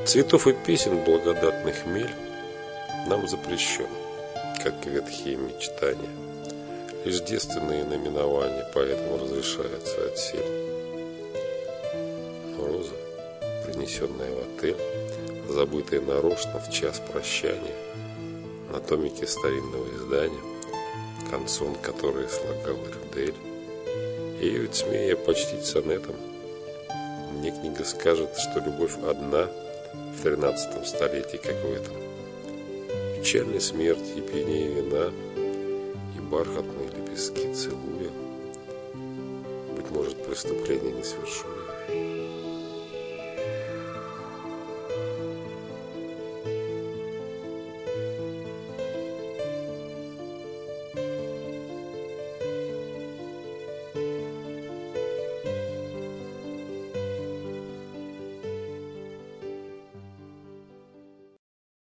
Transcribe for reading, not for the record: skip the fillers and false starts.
Цветов и песен благодатный хмель нам запрещен, как ветхие мечтания. Лишь девственные наименования поэтому разрешается отсель. Роза, принесенная в отель, забытая нарочно в час прощания, на томике старинного издания, канцон, который слагал Рюдель. Ее ведь, смея почтить сонетом, мне книга скажет, что любовь одна в 13 столетии, как в этом. Печальной смерти и пьянее вина, и бархатные лепестки целуя, быть может, преступление не свершуя.